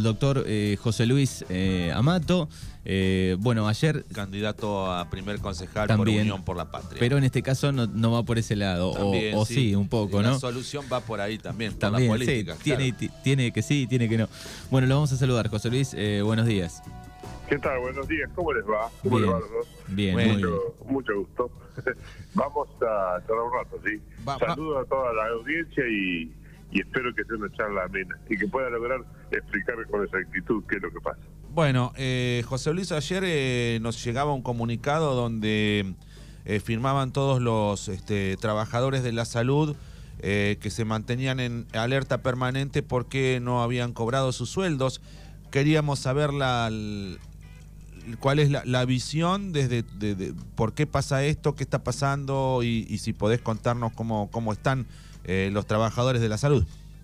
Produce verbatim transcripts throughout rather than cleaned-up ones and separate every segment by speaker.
Speaker 1: doctor eh, José Luis eh, Amato. Eh, bueno, ayer...
Speaker 2: Candidato a primer concejal
Speaker 1: también,
Speaker 2: por Unión por la Patria.
Speaker 1: Pero en este caso no, no va por ese lado, también, o, o sí. sí, un poco,
Speaker 2: la
Speaker 1: ¿no?
Speaker 2: La solución va por ahí también, por
Speaker 1: también,
Speaker 2: la política.
Speaker 1: Sí, tiene,
Speaker 2: claro.
Speaker 1: tiene que sí, tiene que no. Bueno, lo vamos a saludar, José Luis, eh, buenos días.
Speaker 3: ¿Qué tal? Buenos días, ¿cómo les va? ¿Cómo
Speaker 1: bien,
Speaker 3: les va a los dos?
Speaker 1: Bien,
Speaker 3: mucho,
Speaker 1: muy bien.
Speaker 3: Mucho gusto. Vamos a charlar un rato, ¿sí? Va, Saludo va. a toda la audiencia y, y espero que sea una charla amena y que pueda lograr explicar con exactitud qué es lo que pasa.
Speaker 2: Bueno, eh, José Luis, ayer eh, nos llegaba un comunicado donde eh, firmaban todos los este, trabajadores de la salud eh, que se mantenían en alerta permanente porque no habían cobrado sus sueldos. Queríamos saber la... la ¿cuál es la, la visión desde de, de, por qué pasa esto, qué está pasando y, y si podés contarnos cómo, cómo están eh, los trabajadores de la salud?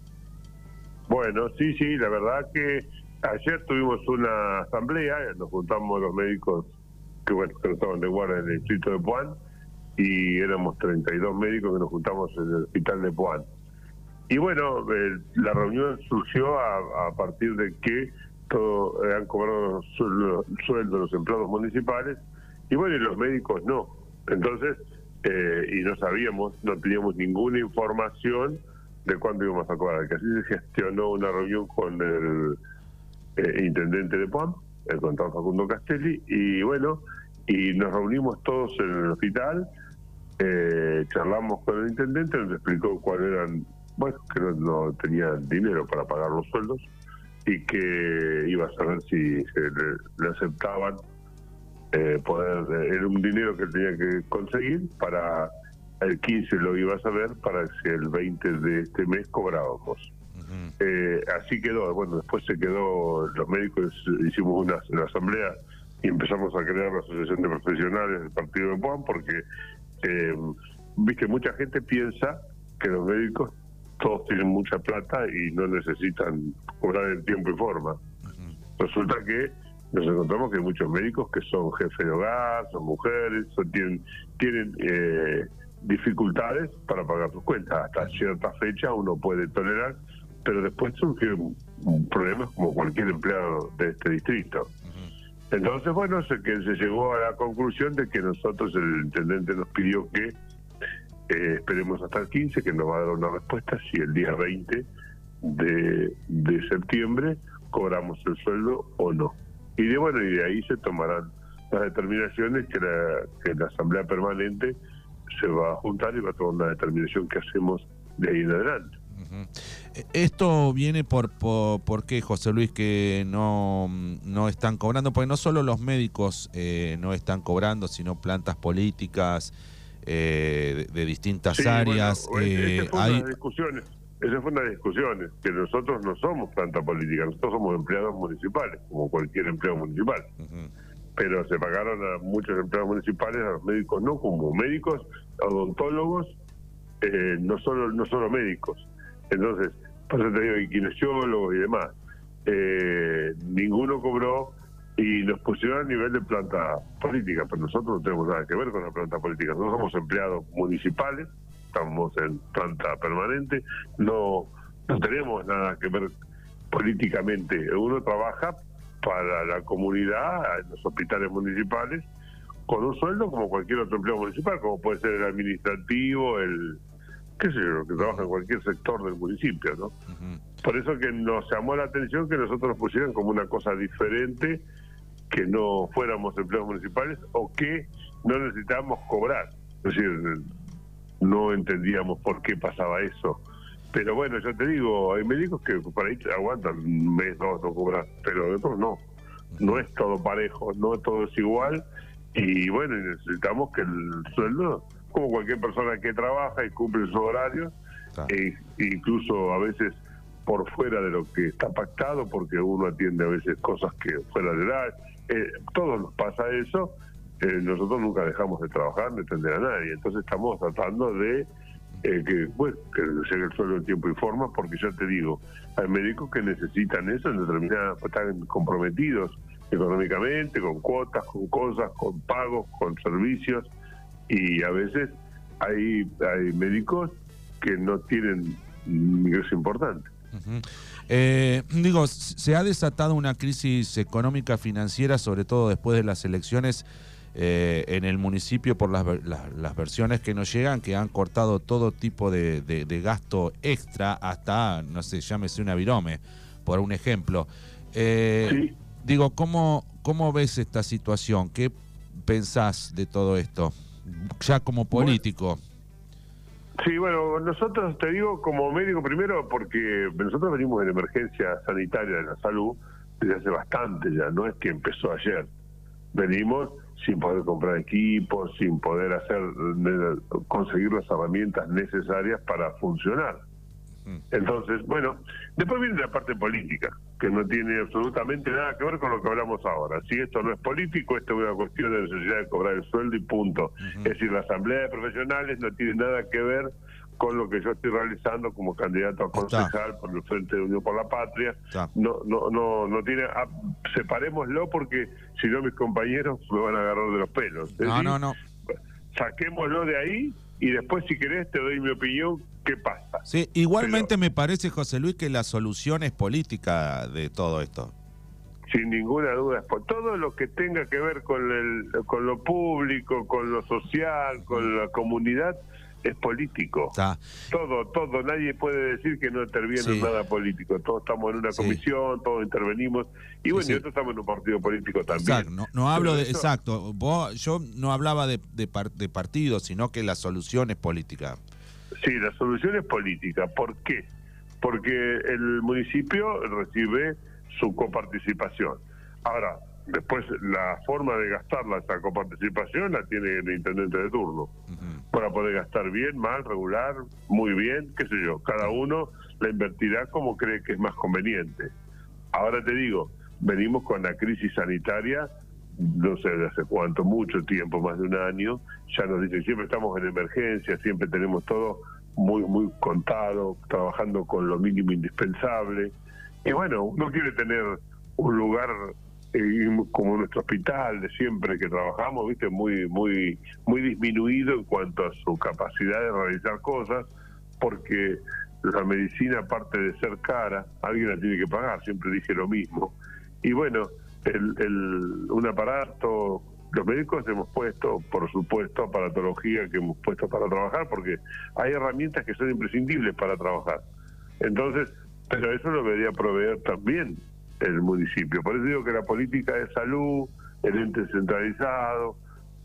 Speaker 3: Bueno, sí, sí, la verdad que ayer tuvimos una asamblea, nos juntamos los médicos que bueno que estaban de guardia en el distrito de Puan y éramos treinta y dos médicos que nos juntamos en el hospital de Puan. Y bueno, eh, la reunión surgió a, a partir de que todo, eh, han cobrado los sueldos los empleados municipales y bueno, y los médicos no. Entonces, eh, y no sabíamos, no teníamos ninguna información de cuándo íbamos a cobrar. Que así se gestionó una reunión con el eh, intendente de Puan, el contador Facundo Castelli, y bueno, y nos reunimos todos en el hospital, eh, charlamos con el intendente, nos explicó cuáles eran, bueno, que no, no tenían dinero para pagar los sueldos, y que iba a saber si se le, le aceptaban eh, poder, eh, era un dinero que tenía que conseguir para el quince, lo iba a saber para que el veinte de este mes cobrábamos. Uh-huh. eh, así quedó. Bueno, después se quedó, los médicos hicimos una, una asamblea y empezamos a crear la asociación de profesionales del partido de Puan porque eh, viste, mucha gente piensa que los médicos todos tienen mucha plata y no necesitan cobrar en tiempo y forma. Uh-huh. Resulta que nos encontramos que hay muchos médicos que son jefes de hogar, son mujeres, son, tienen, tienen eh, dificultades para pagar sus cuentas. Hasta cierta fecha uno puede tolerar, pero después surgen problemas como cualquier empleado de este distrito. Uh-huh. Entonces, bueno, se, que se llegó a la conclusión de que nosotros, el intendente nos pidió que Eh, esperemos hasta el quince, que nos va a dar una respuesta si el día veinte de, de septiembre cobramos el sueldo o no. Y de bueno, y de ahí se tomarán las determinaciones que la, que la Asamblea Permanente se va a juntar y va a tomar una determinación que hacemos de ahí en adelante.
Speaker 2: Uh-huh. Esto viene por, por, por qué, José Luis, que no, no están cobrando, porque no solo los médicos eh, no están cobrando, sino plantas políticas, Eh, de, de distintas
Speaker 3: sí,
Speaker 2: áreas.
Speaker 3: Bueno,
Speaker 2: eh,
Speaker 3: esa fue
Speaker 2: hay...
Speaker 3: una de las discusiones, esa fue una de las discusiones, que nosotros no somos planta política, nosotros somos empleados municipales, como cualquier empleado municipal. Uh-huh. Pero se pagaron a muchos empleados municipales, a los médicos no, como médicos, odontólogos, eh, no solo no solo médicos. Entonces, por eso te digo, y kinesiólogos y demás. Eh, ninguno cobró y nos pusieron a nivel de planta política, pero nosotros no tenemos nada que ver con la planta política. Nosotros somos empleados municipales, estamos en planta permanente, no, no tenemos nada que ver políticamente. Uno trabaja para la comunidad, en los hospitales municipales, con un sueldo como cualquier otro empleado municipal, como puede ser el administrativo, el qué sé yo, que trabaja en cualquier sector del municipio, ¿no? Uh-huh. Por eso que nos llamó la atención que nosotros nos pusieran como una cosa diferente, que no fuéramos empleados municipales o que no necesitábamos cobrar. Es decir, no entendíamos por qué pasaba eso. Pero bueno, yo te digo, hay médicos que por ahí aguantan un mes, dos, no cobran, pero otros no. No es todo parejo, no todo es igual. Y bueno, necesitamos que el sueldo, como cualquier persona que trabaja y cumple sus horarios, ah. e incluso a veces por fuera de lo que está pactado, porque uno atiende a veces cosas que fuera de la... Eh, todos nos pasa eso, eh, nosotros nunca dejamos de trabajar, de atender a nadie, entonces estamos tratando de eh, que, bueno, que llegue el sueldo en tiempo y forma, porque ya te digo, hay médicos que necesitan eso, en determinadas, están comprometidos económicamente, con cuotas, con cosas, con pagos, con servicios, y a veces hay, hay médicos que no tienen ingreso importante.
Speaker 2: Uh-huh. Eh, digo, se ha desatado una crisis económica financiera, sobre todo después de las elecciones eh, en el municipio por las, las, las versiones que nos llegan, que han cortado todo tipo de, de, de gasto extra, hasta, no sé, llámese una virome, por un ejemplo. Eh,
Speaker 3: Sí.
Speaker 2: Digo, ¿cómo, ¿cómo ves esta situación? ¿Qué pensás de todo esto? Ya como político.
Speaker 3: Sí, bueno, nosotros, te digo, como médico primero, porque nosotros venimos en emergencia sanitaria de la salud desde hace bastante ya, no es que empezó ayer. Venimos sin poder comprar equipos, sin poder hacer conseguir las herramientas necesarias para funcionar. Entonces, bueno, después viene la parte política, que no tiene absolutamente nada que ver con lo que hablamos ahora. Si esto no es político, esto es una cuestión de necesidad de cobrar el sueldo y punto. Uh-huh. Es decir, la asamblea de profesionales no tiene nada que ver con lo que yo estoy realizando como candidato a concejal por el Frente de Unión por la Patria. No, no, no, no tiene. Ah, separémoslo, porque si no mis compañeros me van a agarrar de los pelos. Es
Speaker 2: no,
Speaker 3: decir,
Speaker 2: no, no.
Speaker 3: Saquémoslo de ahí y después, si querés, te doy mi opinión. ¿Qué pasa?
Speaker 2: Sí, igualmente
Speaker 3: Pero,
Speaker 2: me parece, José Luis, que la solución es política de todo esto.
Speaker 3: Sin ninguna duda, por todo lo que tenga que ver con el, con lo público, con lo social, con la comunidad, es político.
Speaker 2: Está.
Speaker 3: Todo, todo, nadie puede decir que no interviene
Speaker 2: Sí.
Speaker 3: en nada político. Todos estamos en una
Speaker 2: Sí.
Speaker 3: comisión, todos intervenimos, y bueno,
Speaker 2: Sí, sí.
Speaker 3: nosotros estamos en un partido político también.
Speaker 2: Exacto, no, no hablo de,
Speaker 3: eso,
Speaker 2: exacto, vos, yo no hablaba de, de, par, de partidos, sino que la solución es política.
Speaker 3: Sí, la solución es política. ¿Por qué? Porque el municipio recibe su coparticipación. Ahora, después la forma de gastarla, esa coparticipación, la tiene el intendente de turno. Uh-huh. Para poder gastar bien, mal, regular, muy bien, qué sé yo. Cada uno la invertirá como cree que es más conveniente. Ahora te digo, venimos con la crisis sanitaria, no sé de hace cuánto, mucho tiempo, más de un año. Ya nos dicen, siempre estamos en emergencia, siempre tenemos todo muy muy contado, trabajando con lo mínimo indispensable. Y bueno, uno quiere tener un lugar eh, como nuestro hospital de siempre que trabajamos, viste, muy muy muy disminuido en cuanto a su capacidad de realizar cosas, porque la medicina, aparte de ser cara, alguien la tiene que pagar, siempre dije lo mismo. Y bueno, el, el un aparato, los médicos hemos puesto, por supuesto, aparatología que hemos puesto para trabajar, porque hay herramientas que son imprescindibles para trabajar. Entonces, pero eso lo debería proveer también el municipio. Por eso digo que la política de salud, el ente centralizado,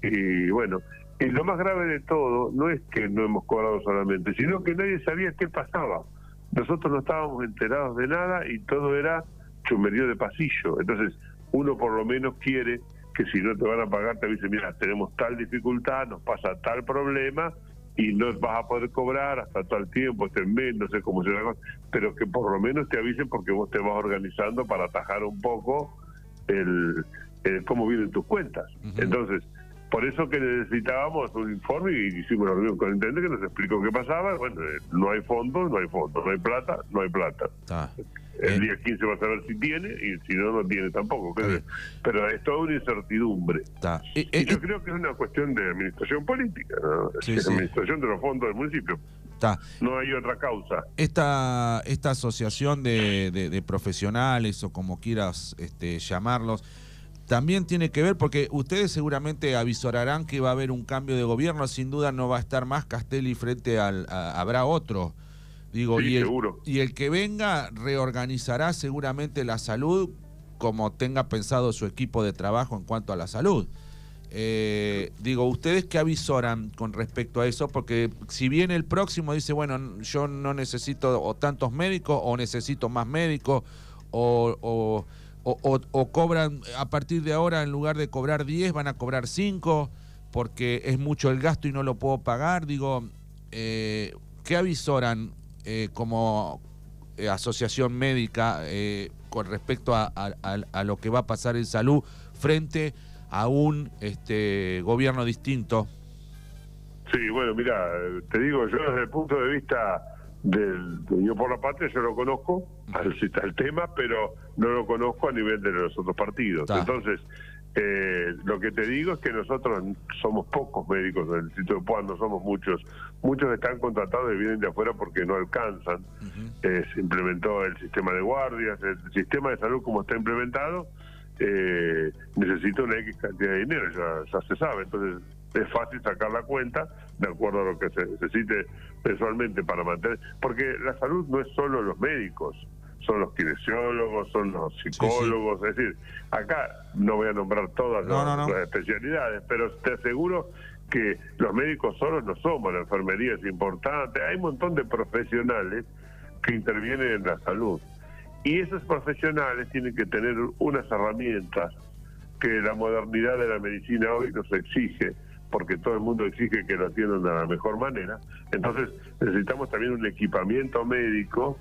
Speaker 3: y bueno, y lo más grave de todo no es que no hemos cobrado solamente, sino que nadie sabía qué pasaba. Nosotros no estábamos enterados de nada y todo era chumerío de pasillo. Entonces, uno por lo menos quiere que si no te van a pagar, te dicen, mira, tenemos tal dificultad, nos pasa tal problema y no vas a poder cobrar hasta tal tiempo, este mes, no sé cómo será la cosa, pero que por lo menos te avisen, porque vos te vas organizando para atajar un poco el, el cómo vienen tus cuentas. Uh-huh. Entonces, por eso que necesitábamos un informe y hicimos una reunión con el intendente que nos explicó qué pasaba. Bueno, no hay fondos, no hay fondos, no hay plata, no hay plata. Ah. El día quince va a saber si tiene, y si no, no tiene tampoco. Pero es toda una incertidumbre. Y, y, y yo y, creo que es una cuestión de administración política, ¿no? Sí, es sí. Administración de los fondos del municipio. Ta. No hay otra causa.
Speaker 2: Esta, esta asociación de, de, de profesionales, o como quieras este, llamarlos, también tiene que ver, porque ustedes seguramente avisorarán que va a haber un cambio de gobierno. Sin duda no va a estar más Castelli frente al... A, habrá otro. Digo,
Speaker 3: sí,
Speaker 2: y, el,
Speaker 3: seguro.
Speaker 2: y el que venga reorganizará seguramente la salud como tenga pensado su equipo de trabajo en cuanto a la salud. Eh, digo, ¿ustedes qué avisoran con respecto a eso? Porque si bien el próximo dice, bueno, yo no necesito o tantos médicos o necesito más médicos o, o, o, o, o cobran a partir de ahora, en lugar de cobrar diez van a cobrar cinco porque es mucho el gasto y no lo puedo pagar. Digo, eh, ¿qué avisoran Eh, como eh, asociación médica eh, con respecto a, a, a lo que va a pasar en salud frente a un este gobierno distinto?
Speaker 3: Sí, bueno, mira, te digo, yo desde el punto de vista del de Unión por la Patria, yo lo conozco, al citar el tema, pero no lo conozco a nivel de los otros partidos. Ta. Entonces, Eh, lo que te digo es que nosotros somos pocos médicos del distrito de Puan, no somos muchos. Muchos están contratados y vienen de afuera porque no alcanzan. Uh-huh. eh, se implementó el sistema de guardias, el sistema de salud como está implementado, eh, necesita una X cantidad de dinero, ya, ya se sabe. Entonces es fácil sacar la cuenta de acuerdo a lo que se necesite mensualmente para mantener. Porque la salud no es solo los médicos, son los kinesiólogos, son los psicólogos, sí, sí. Es decir, acá no voy a nombrar todas no, las, no, no. las especialidades, pero te aseguro que los médicos solos no somos, la enfermería es importante, hay un montón de profesionales que intervienen en la salud. Y esos profesionales tienen que tener unas herramientas que la modernidad de la medicina hoy nos exige, porque todo el mundo exige que lo atiendan de la mejor manera. Entonces necesitamos también un equipamiento médico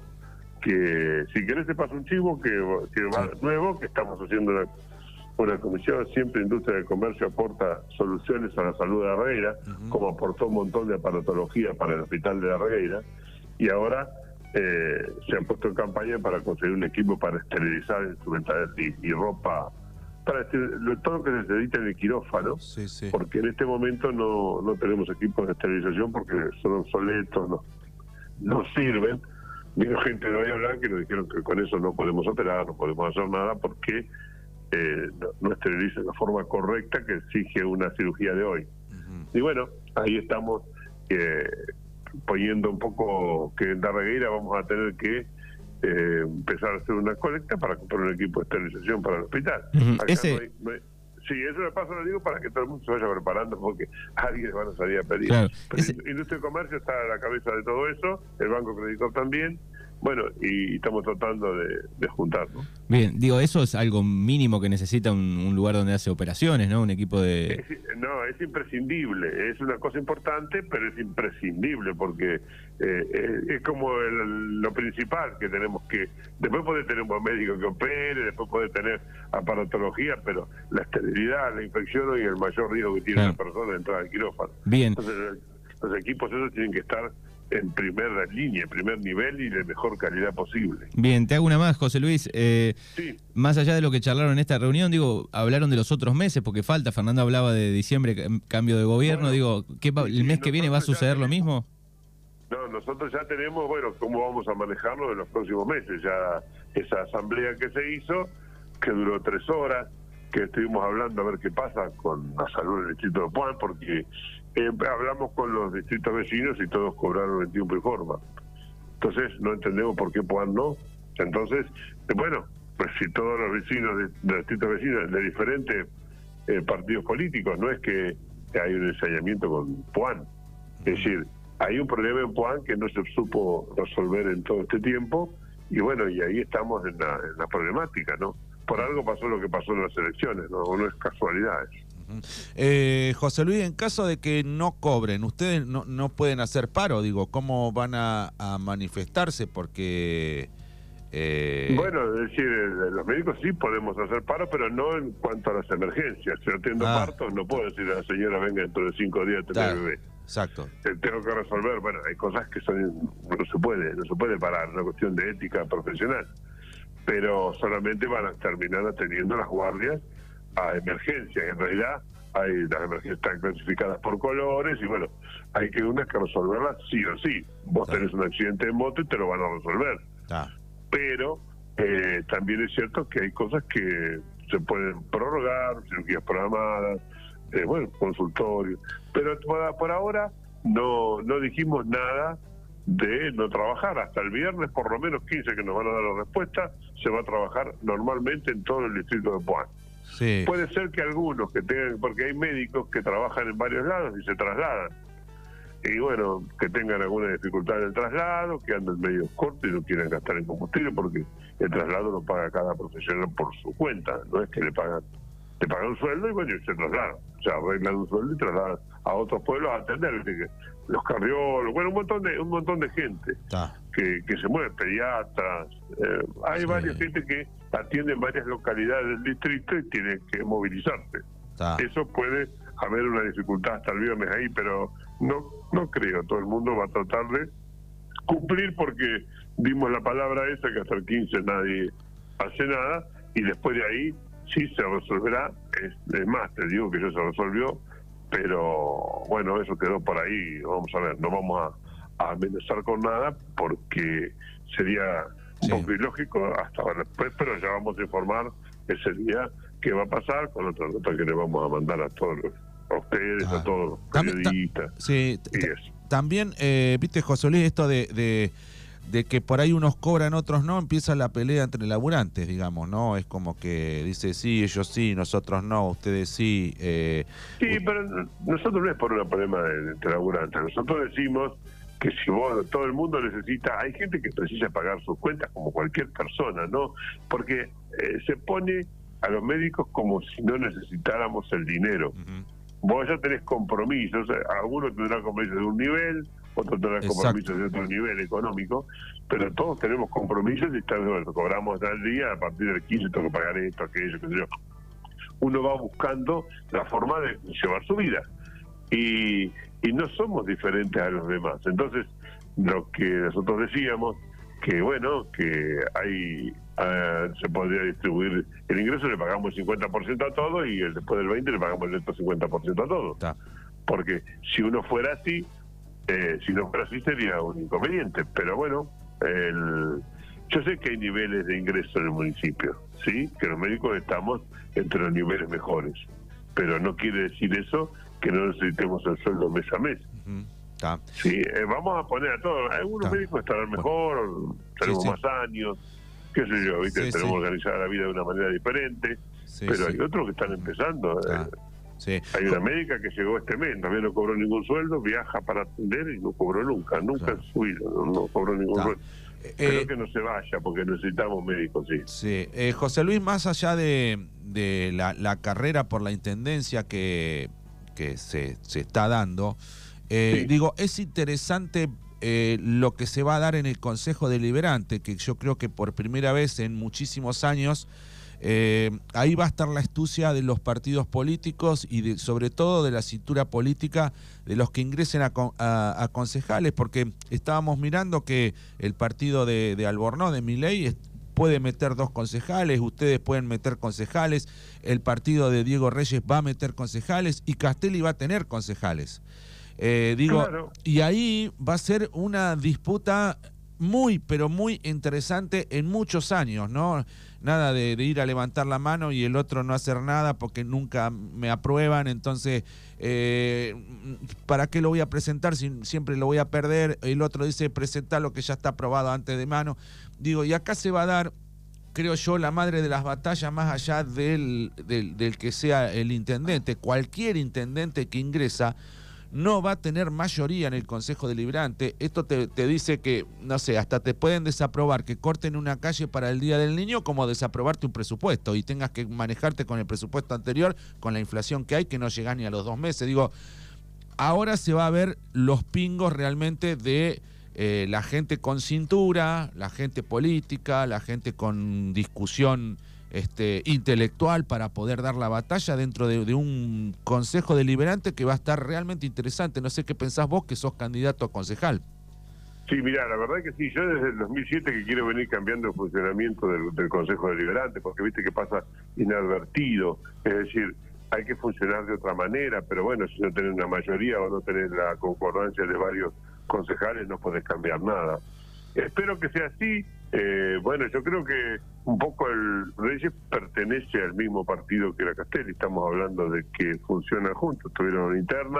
Speaker 3: que, si querés te paso un chivo que, que va nuevo, que estamos haciendo una, una comisión, siempre Industria del Comercio aporta soluciones a la salud de la Regueira, uh-huh. como aportó un montón de aparatología para el hospital de la Regueira, y ahora eh, se han puesto en campaña para conseguir un equipo para esterilizar instrumental y, y ropa, para este, todo lo que se necesita en el quirófano, sí, sí. porque en este momento no, no tenemos equipos de esterilización porque son obsoletos, no, no sirven. Vino gente de Bahía Blanca que nos dijeron que con eso no podemos operar, no podemos hacer nada porque eh, no, no esterilizan de la forma correcta que exige una cirugía de hoy. Uh-huh. Y bueno, ahí estamos eh, poniendo un poco que en la Regueira vamos a tener que eh, empezar a hacer una colecta para comprar un equipo de esterilización para el hospital.
Speaker 1: Uh-huh.
Speaker 3: Acá
Speaker 1: Ese...
Speaker 3: no hay, no hay, sí, eso le paso, lo digo para que todo el mundo se vaya preparando porque alguien van a salir a pedir.
Speaker 1: Claro.
Speaker 3: Pero
Speaker 1: Ese...
Speaker 3: Industria y Comercio está a la cabeza de todo eso, el Banco Creditor también. Bueno, y estamos tratando de, de juntar, ¿no?
Speaker 1: Bien, digo, eso es algo mínimo que necesita un, un lugar donde hace operaciones, ¿no? Un equipo de...
Speaker 3: Es, no, es imprescindible, es una cosa importante, pero es imprescindible porque eh, es, es como el, lo principal que tenemos que... Después puede tener un buen médico que opere, después puede tener aparatología, pero la esterilidad, la infección hoy es el mayor riesgo que tiene, claro, una persona de entrar al quirófano.
Speaker 1: Bien.
Speaker 3: Entonces, los equipos esos tienen que estar en primera línea, en primer nivel y de mejor calidad posible.
Speaker 1: Bien, te hago una más, José Luis. Eh,
Speaker 3: sí.
Speaker 1: Más allá de lo que charlaron en esta reunión, digo, hablaron de los otros meses, porque falta, Fernando hablaba de diciembre, cambio de gobierno, bueno, digo, ¿qué va, ¿el mes que viene va a suceder lo mismo?
Speaker 3: No, nosotros ya tenemos, bueno, cómo vamos a manejarlo en los próximos meses. Ya esa asamblea que se hizo, que duró tres horas, que estuvimos hablando a ver qué pasa con la salud del distrito de Puan, porque eh, hablamos con los distritos vecinos y todos cobraron en tiempo y forma. Entonces no entendemos por qué Puan no. Entonces, eh, bueno, pues si todos los vecinos de, de distritos vecinos de diferentes eh, partidos políticos, no es que hay un ensayamiento con Puan. Es decir, hay un problema en Puan que no se supo resolver en todo este tiempo y bueno, y ahí estamos en la, en la problemática, ¿no? Por algo pasó lo que pasó en las elecciones, no, no es casualidad.
Speaker 2: Eh, José Luis, en caso de que no cobren, ustedes no, no pueden hacer paro, digo, ¿cómo van a, a manifestarse? Porque... Eh...
Speaker 3: Bueno, es decir, los médicos sí podemos hacer paro, pero no en cuanto a las emergencias. Si yo atiendo ah. partos, no puedo decir a la señora venga dentro de cinco días a tener claro. bebé.
Speaker 2: Exacto.
Speaker 3: Tengo que resolver, bueno, hay cosas que son no se puede, no se puede parar, es una cuestión de ética profesional. Pero solamente van a terminar atendiendo las guardias a emergencias. En realidad, hay las emergencias están clasificadas por colores y bueno, hay que unas que resolverlas sí o sí. Vos tenés un accidente de moto y te lo van a resolver. Ah. Pero eh, también es cierto que hay cosas que se pueden prorrogar, cirugías programadas, eh, bueno, consultorios. Pero por, por ahora no, no dijimos nada de no trabajar. Hasta el viernes, por lo menos quince que nos van a dar la respuesta, se va a trabajar normalmente en todo el distrito de Puan.
Speaker 2: Sí.
Speaker 3: Puede ser que algunos que tengan, porque hay médicos que trabajan en varios lados y se trasladan. Y bueno, que tengan alguna dificultad en el traslado, que anden medio cortos y no quieran gastar en combustible, porque el traslado lo paga cada profesional por su cuenta, no es que le pagan, le pagan un sueldo y bueno, y se trasladan. O sea, arreglan un sueldo y trasladan a otros pueblos a atender, que los cardiólogos, bueno, un montón de un montón de gente ah. que, que se mueve, pediatras, eh, hay sí. varias gente que atienden varias localidades del distrito y tienen que movilizarse. Ah. Eso puede haber una dificultad hasta el viernes ahí, pero no no creo, todo el mundo va a tratar de cumplir porque dimos la palabra esa que hasta el quince nadie hace nada y después de ahí sí se resolverá, es, es más, te digo que ya se resolvió, pero bueno, eso quedó por ahí, vamos a ver, no vamos a, a amenazar con nada porque sería un
Speaker 2: Sí.
Speaker 3: poco ilógico hasta ahora después, pero ya vamos a informar ese día qué va a pasar con otra nota que le vamos a mandar a todos los, a ustedes,
Speaker 2: Ah.
Speaker 3: a todos los
Speaker 2: También- ta-
Speaker 3: periodistas.
Speaker 2: Sí, t-
Speaker 3: y
Speaker 2: t-
Speaker 3: eso.
Speaker 2: también, eh, viste, José Luis, esto de, de, de que por ahí unos cobran, otros no, empieza la pelea entre laburantes, digamos, ¿no? Es como que dice, sí, ellos sí, nosotros no, ustedes sí. Eh,
Speaker 3: Sí, pero nosotros no es por un problema de, de laburantes. Nosotros decimos que si vos, todo el mundo necesita, hay gente que precisa pagar sus cuentas como cualquier persona, ¿no? Porque eh, se pone a los médicos como si no necesitáramos el dinero.
Speaker 2: ujú.
Speaker 3: Vos ya tenés compromisos, algunos tendrán compromisos de un nivel, otros tendrán
Speaker 2: Exacto.
Speaker 3: compromisos de otro nivel económico, pero todos tenemos compromisos y estamos, bueno, cobramos al día, a partir del quince tengo que pagar esto, aquello, qué sé yo. Uno va buscando la forma de llevar su vida y, y no somos diferentes a los demás. Entonces, lo que nosotros decíamos, que bueno, que hay uh, se podría distribuir el ingreso, le pagamos el cincuenta por ciento a todo y el, después del veinte le pagamos el otro cincuenta por ciento a todo.
Speaker 2: Está.
Speaker 3: Porque si uno fuera así, eh, si no fuera así sería un inconveniente. Pero bueno, el, yo sé que hay niveles de ingreso en el municipio, ¿sí? Que los médicos estamos entre los niveles mejores. Pero no quiere decir eso que no necesitemos el sueldo mes a mes.
Speaker 2: Ujú. Está.
Speaker 3: Sí, eh, vamos a poner a todos. Algunos
Speaker 2: Está.
Speaker 3: médicos estarán mejor, tenemos
Speaker 2: sí.
Speaker 3: más años, qué sé yo, ¿viste?
Speaker 2: Sí,
Speaker 3: tenemos
Speaker 2: sí.
Speaker 3: organizada la vida de una manera diferente,
Speaker 2: Sí,
Speaker 3: pero
Speaker 2: sí.
Speaker 3: hay otros que están empezando.
Speaker 2: Está.
Speaker 3: eh,
Speaker 2: Sí.
Speaker 3: Hay una médica que llegó este mes, también no cobró ningún sueldo, viaja para atender y no cobró nunca, nunca
Speaker 2: Claro.
Speaker 3: en su vida, no, no cobró ningún
Speaker 2: Está.
Speaker 3: sueldo.
Speaker 2: Eh,
Speaker 3: Creo que no se vaya porque necesitamos médicos, sí.
Speaker 2: Sí, eh, José Luis, más allá de, de la, la carrera por la intendencia que, que se, se está dando, eh,
Speaker 3: Sí.
Speaker 2: digo, es interesante eh, lo que se va a dar en el Consejo Deliberante, que yo creo que por primera vez en muchísimos años, eh, ahí va a estar la astucia de los partidos políticos y de, sobre todo de la cintura política de los que ingresen a, con- a- a concejales, porque estábamos mirando que el partido de, de Albornoz, de Milei, es- puede meter dos concejales, ustedes pueden meter concejales, el partido de Diego Reyes va a meter concejales y Castelli va a tener concejales. Eh, digo,
Speaker 3: Claro.
Speaker 2: y ahí va a ser una disputa muy, pero muy interesante en muchos años, ¿no? Nada de, de ir a levantar la mano y el otro no hacer nada porque nunca me aprueban, entonces, eh, ¿para qué lo voy a presentar si siempre lo voy a perder? El otro dice, presentar lo que ya está aprobado antes de mano. Digo, y acá se va a dar, creo yo, la madre de las batallas más allá del, del, del que sea el intendente. Cualquier intendente que ingresa no va a tener mayoría en el Consejo Deliberante. Esto te, te dice que, no sé, hasta te pueden desaprobar que corten una calle para el Día del Niño, como desaprobarte un presupuesto y tengas que manejarte con el presupuesto anterior, con la inflación que hay, que no llega ni a los dos meses. Digo, ahora se va a ver los pingos realmente de eh, la gente con cintura, la gente política, la gente con discusión Este, intelectual para poder dar la batalla dentro de, de un consejo deliberante que va a estar realmente interesante. No sé qué pensás vos, que sos candidato a concejal.
Speaker 3: Sí, mira, la verdad que sí, yo desde el dos mil siete que quiero venir cambiando el funcionamiento del, del Consejo Deliberante, porque viste que pasa inadvertido, es decir, hay que funcionar de otra manera, pero bueno, si no tenés una mayoría o no tenés la concordancia de varios concejales, no podés cambiar nada. Espero que sea así. Eh, bueno, yo creo que un poco el Reyes pertenece al mismo partido que la Castelli. Estamos hablando de que funcionan juntos, tuvieron una interna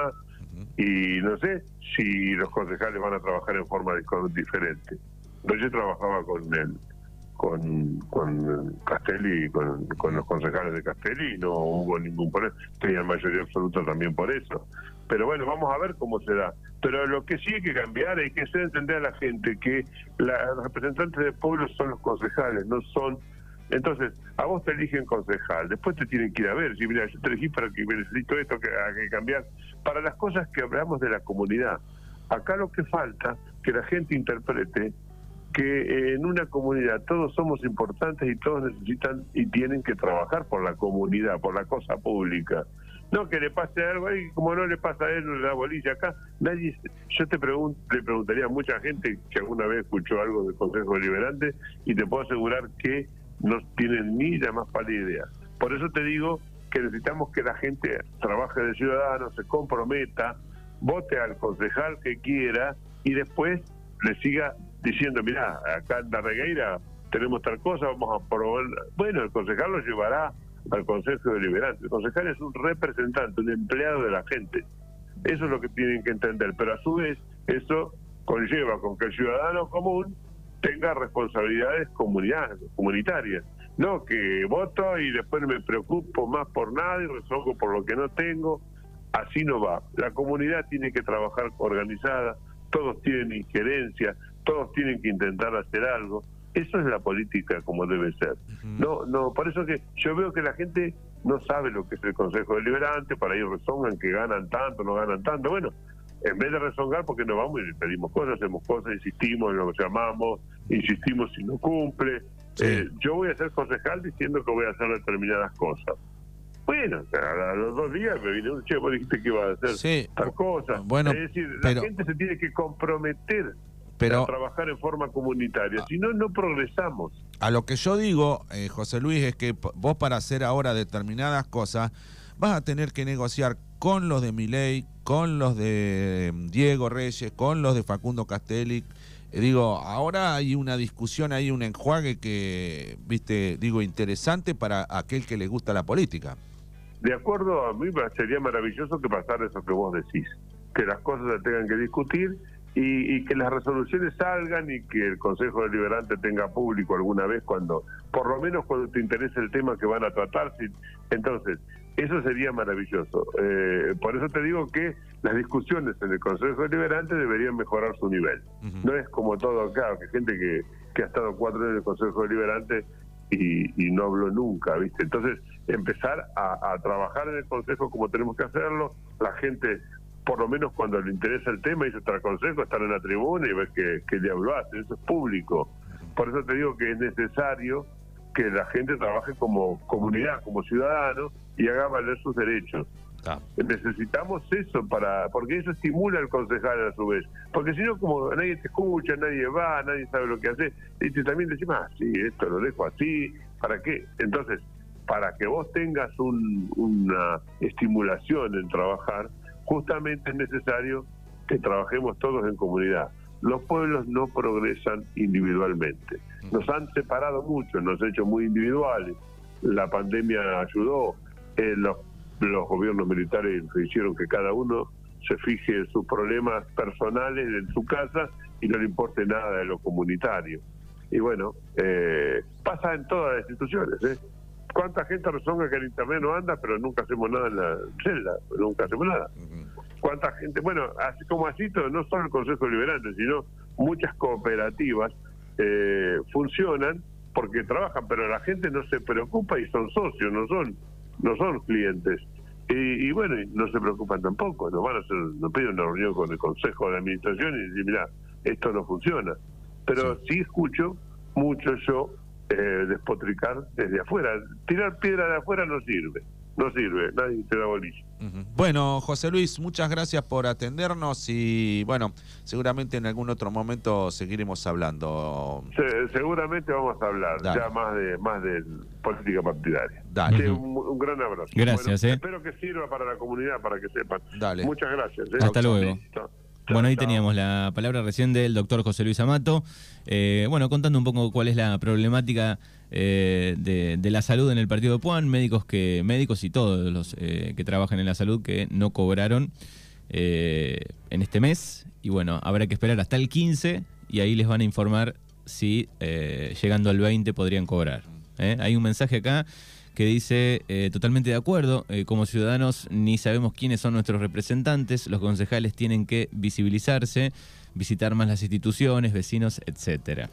Speaker 3: y no sé si los concejales van a trabajar en forma diferente. Reyes trabajaba con él, con, con Castelli y con, con los concejales de Castelli y no hubo ningún problema. Tenían mayoría absoluta también por eso. Pero bueno, vamos a ver cómo se da. Pero lo que sí hay que cambiar, hay que hacer entender a la gente que la, los representantes del pueblo son los concejales, no son... Entonces, a vos te eligen concejal, después te tienen que ir a ver, si mira, yo te elegí para que necesito esto, que hay que cambiar, para las cosas que hablamos de la comunidad. Acá lo que falta, que la gente interprete que en una comunidad todos somos importantes y todos necesitan y tienen que trabajar por la comunidad, por la cosa pública. No que le pase algo y como no le pasa a él, no le da bolilla acá. Nadie, yo te pregunto, le preguntaría a mucha gente que alguna vez escuchó algo del Consejo Deliberante y te puedo asegurar que no tienen ni la más pálida idea. Por eso te digo que necesitamos que la gente trabaje de ciudadano, se comprometa, vote al concejal que quiera y después le siga diciendo, mirá, acá en La Regueira tenemos tal cosa, vamos a probar. Bueno, el concejal lo llevará al Consejo Deliberante. El concejal es un representante, un empleado de la gente. Eso es lo que tienen que entender, pero a su vez eso conlleva con que el ciudadano común tenga responsabilidades comunitarias. No que voto y después me preocupo más por nada y resuelvo por lo que no tengo. Así no va. La comunidad tiene que trabajar organizada, todos tienen injerencia, todos tienen que intentar hacer algo. Eso es la política como debe ser. Uh-huh. No, no, por eso que yo veo que la gente no sabe lo que es el Consejo Deliberante, para ahí rezongan que ganan tanto, no ganan tanto. Bueno, en vez de rezongar, porque no vamos y pedimos cosas, hacemos cosas, insistimos en lo que llamamos, insistimos si no cumple. Sí. Eh, yo voy a ser concejal diciendo que voy a hacer determinadas cosas. Bueno, a los dos días me vine un che, vos dijiste que iba a hacer sí. tal cosa.
Speaker 2: Bueno,
Speaker 3: es decir,
Speaker 2: pero...
Speaker 3: la gente se tiene que comprometer
Speaker 2: pero...
Speaker 3: a trabajar en forma comunitaria, si no, no progresamos.
Speaker 2: A lo que yo digo, eh, José Luis, es que vos para hacer ahora determinadas cosas vas a tener que negociar con los de Milei, con los de Diego Reyes, con los de Facundo Castelli. Eh, digo, ahora hay una discusión, hay un enjuague que, viste, digo, interesante para aquel que le gusta la política.
Speaker 3: De acuerdo, a mí sería maravilloso que pasara eso que vos decís, que las cosas se tengan que discutir y, y que las resoluciones salgan y que el Consejo Deliberante tenga público alguna vez cuando, por lo menos cuando te interese el tema que van a tratar. Entonces, eso sería maravilloso. Eh, por eso te digo que las discusiones en el Consejo Deliberante deberían mejorar su nivel. Uh-huh. No es como todo, claro, que gente que, que ha estado cuatro años en el Consejo Deliberante y, y no habló nunca, ¿viste? Entonces, empezar a, a trabajar en el Consejo como tenemos que hacerlo, la gente, por lo menos cuando le interesa el tema, dice estar consejo, estar en la tribuna y ver qué, qué diablo hace, eso es público. Por eso te digo que es necesario que la gente trabaje como comunidad, como ciudadano, y haga valer sus derechos. Ah. Necesitamos eso para, porque eso estimula al concejal a su vez, porque si no, como nadie te escucha, nadie va, nadie sabe lo que hace, y te también decís, ah, sí, esto lo dejo así, ¿para qué? Entonces, para que vos tengas un, una estimulación en trabajar, justamente es necesario que trabajemos todos en comunidad. Los pueblos no progresan individualmente. Nos han separado mucho, nos han hecho muy individuales. La pandemia ayudó, eh, los, los gobiernos militares hicieron que cada uno se fije en sus problemas personales en su casa y no le importe nada de lo comunitario. Y bueno, eh, pasa en todas las instituciones, ¿eh? ¿Cuánta gente rezonga que el internet no anda, pero nunca hacemos nada en la celda? Nunca hacemos nada. ¿Cuánta gente? Bueno, así como así, no solo el Consejo Deliberante, sino muchas cooperativas eh, funcionan porque trabajan, pero la gente no se preocupa y son socios, no son no son clientes. Y, y bueno, no se preocupan tampoco, nos van a hacer, nos piden una reunión con el Consejo de Administración y decir, mira, esto no funciona. Pero sí, sí escucho mucho yo eh, despotricar desde afuera. Tirar piedra de afuera no sirve. No sirve, nadie te da bolilla.
Speaker 2: Uh-huh. Bueno, José Luis, muchas gracias por atendernos y bueno, seguramente en algún otro momento seguiremos hablando.
Speaker 3: Se, seguramente vamos a hablar Dale. ya más de más de política partidaria.
Speaker 2: Dale.
Speaker 3: Sí, un, un gran abrazo.
Speaker 1: Gracias.
Speaker 3: Bueno,
Speaker 1: eh.
Speaker 3: Espero que sirva para la comunidad, para que sepan.
Speaker 2: Dale.
Speaker 3: Muchas gracias. Eh.
Speaker 1: Hasta luego. Chao. Bueno, ahí teníamos la palabra recién del doctor José Luis Amato, eh, bueno, contando un poco cuál es la problemática eh, de, de la salud en el partido de Puan, médicos que médicos y todos los eh, que trabajan en la salud que no cobraron eh, en este mes, y bueno, habrá que esperar hasta el quince y ahí les van a informar si eh, llegando al veinte podrían cobrar. ¿eh? Hay un mensaje acá que dice, eh, totalmente de acuerdo, eh, como ciudadanos ni sabemos quiénes son nuestros representantes, los concejales tienen que visibilizarse, visitar más las instituciones, vecinos, etcétera.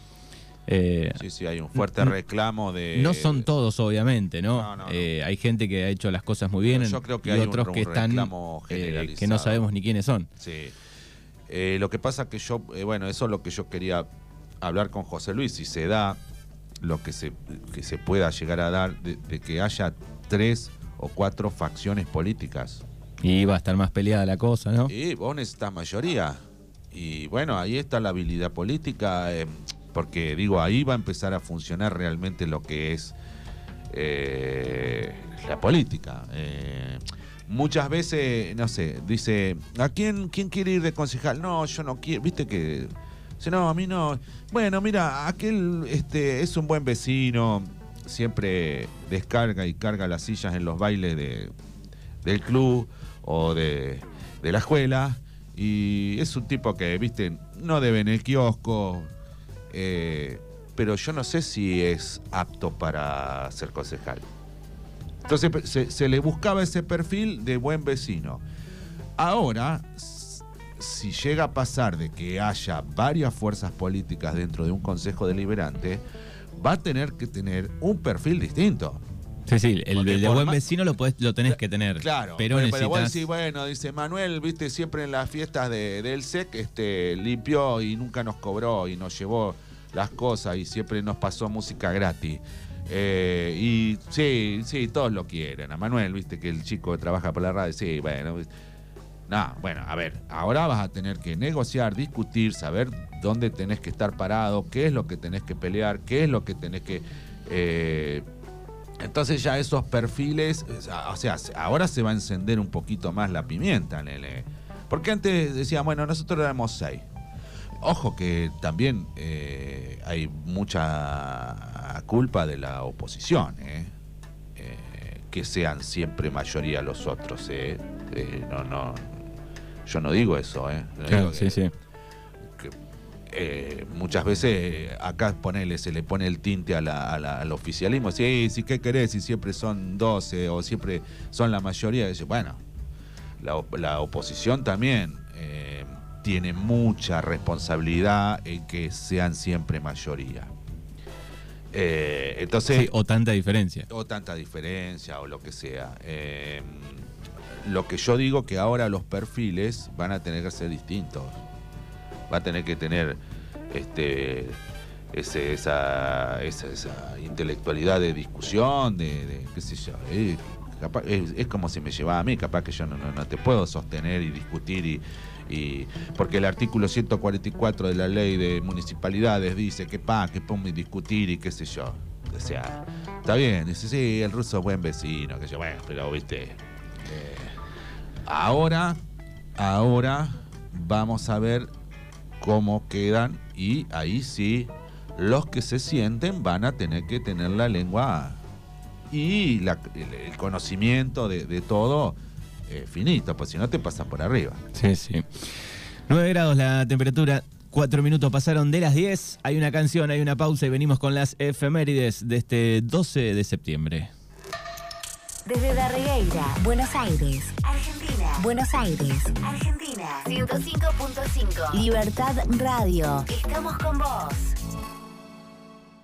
Speaker 1: Eh,
Speaker 2: sí, sí, hay un fuerte reclamo de...
Speaker 1: No son todos, obviamente, ¿no?
Speaker 2: no, no, no.
Speaker 1: Eh, hay gente que ha hecho las cosas muy bien
Speaker 2: yo creo que
Speaker 1: y
Speaker 2: hay
Speaker 1: otros
Speaker 2: un,
Speaker 1: que
Speaker 2: un
Speaker 1: están, eh, que no sabemos ni quiénes son.
Speaker 2: Sí. Eh, lo que pasa que yo, eh, bueno, eso es lo que yo quería hablar con José Luis, si se da lo que se que se pueda llegar a dar de, de que haya tres o cuatro facciones políticas.
Speaker 1: Y va a estar más peleada la cosa, ¿no?
Speaker 2: Y vos necesitas mayoría. Y bueno, ahí está la habilidad política, eh, porque digo, ahí va a empezar a funcionar realmente lo que es eh, la política. Eh, muchas veces, no sé, dice, ¿a quién, quién quiere ir de concejal? No, yo no quiero, viste que... Dice, no, a mí no. Bueno, mira, aquel este, es un buen vecino, siempre descarga y carga las sillas en los bailes de, del club o de, de la escuela, y es un tipo que, viste, no debe en el kiosco, eh, pero yo no sé si es apto para ser concejal. Entonces se, se le buscaba ese perfil de buen vecino. Ahora, si llega a pasar de que haya varias fuerzas políticas dentro de un consejo deliberante, va a tener que tener un perfil distinto.
Speaker 1: Sí, sí, el, el de buen más, vecino lo podés, lo tenés que tener.
Speaker 2: Claro,
Speaker 1: pero,
Speaker 2: pero,
Speaker 1: necesitas...
Speaker 2: pero vos decís, bueno, dice Manuel, viste, siempre en las fiestas de, del S E C este, limpió y nunca nos cobró y nos llevó las cosas y siempre nos pasó música gratis. Eh, y sí, sí, todos lo quieren. A Manuel, viste, que el chico que trabaja por la radio, sí, bueno... No, bueno, a ver, ahora vas a tener que negociar, discutir, saber dónde tenés que estar parado, qué es lo que tenés que pelear, qué es lo que tenés que... Eh, entonces ya esos perfiles, o sea, ahora se va a encender un poquito más la pimienta, Nele. Porque antes decían, bueno, nosotros éramos seis. Ojo que también eh, hay mucha culpa de la oposición, ¿eh? Eh, que sean siempre mayoría los otros, ¿eh? Eh, no, no... Yo no digo eso, ¿eh? No
Speaker 1: claro,
Speaker 2: digo
Speaker 1: sí,
Speaker 2: que,
Speaker 1: sí.
Speaker 2: Que, eh, muchas veces acá ponele, se le pone el tinte a la, a la, al oficialismo. Sí, sí, ¿qué querés? Si siempre son doce o siempre son la mayoría. Dice, bueno, la, la oposición también eh, tiene mucha responsabilidad en que sean siempre mayoría. Eh, entonces,
Speaker 1: sí, o tanta diferencia.
Speaker 2: O tanta diferencia, o lo que sea. Eh, Lo que yo digo que ahora los perfiles van a tener que ser distintos. Va a tener que tener este, ese, esa, esa, esa intelectualidad de discusión, de, de qué sé yo. Eh, capaz, es, es como si me llevaba a mí, capaz que yo no, no, no te puedo sostener y discutir y, y porque el artículo ciento cuarenta y cuatro de la ley de municipalidades dice que pa, que ponme discutir y qué sé yo. O sea, está bien, dice, sí, el ruso es buen vecino, que yo, bueno, pero viste. Eh, Ahora, ahora vamos a ver cómo quedan y ahí sí los que se sienten van a tener que tener la lengua y la, el, el conocimiento de, de todo eh, finito, pues si no te pasan por arriba.
Speaker 1: Sí, sí. nueve grados la temperatura, cuatro minutos pasaron de las diez, hay una canción, hay una pausa y venimos con las efemérides de este doce de septiembre.
Speaker 4: Desde Darregueira, Buenos Aires, Argentina. Buenos Aires, Argentina. ciento cinco punto cinco. Libertad Radio. Estamos con vos.